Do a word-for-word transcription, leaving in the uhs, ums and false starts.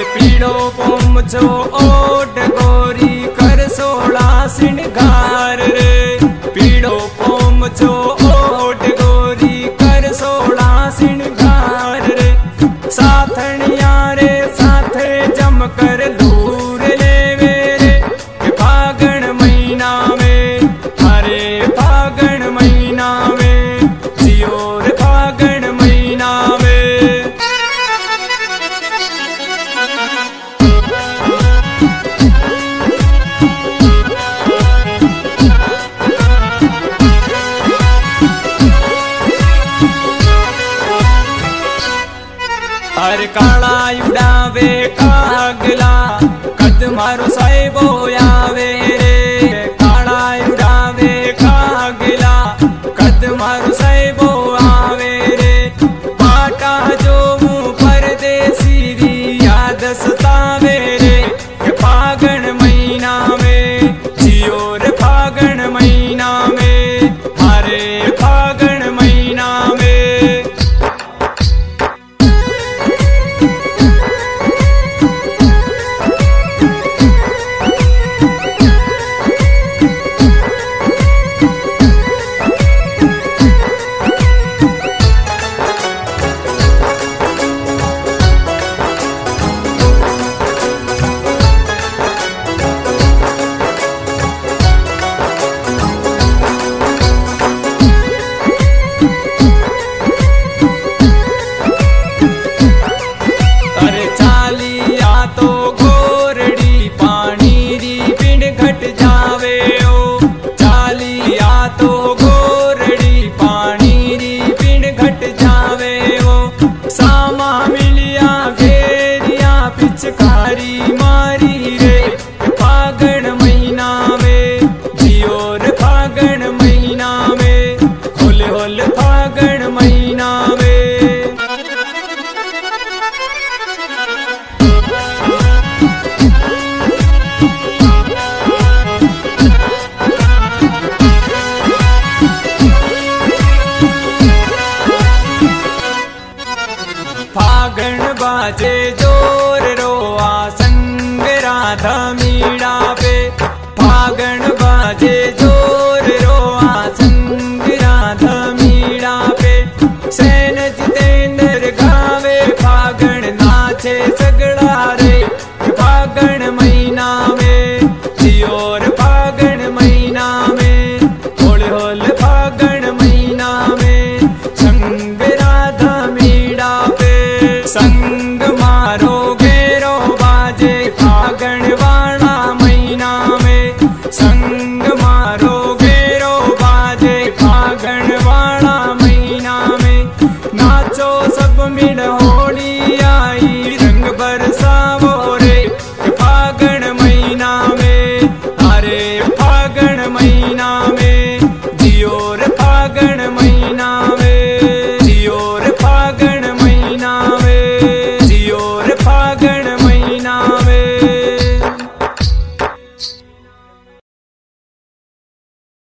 पीड़ो पोमचो ओट गोरी कर सोला सिंगार रे। पीड़ो पोमचो ओट गोरी कर सोला सिंगार रे। साथनिया रे साथे जम कर दूर ले रे के फागण महीना में, हरे फागण महीना में जियो रे फागण महीना में। हर काला उड़ावे कागला कद मारो साहेबो आवे रे। काला उड़ावे कागला कद मारो साहेबो आवे रे। पाटा जो मुँह परदेसी री याद सतावे रे के फागण महीना में जियो रे फागण महीना में, हरे फागण महीना में। पिचकारी मारी रे फागण महीना में जियो रे फागण महीना में, होल होल फागण महीना में। फागण बाजे जोर रोआ संग राधा।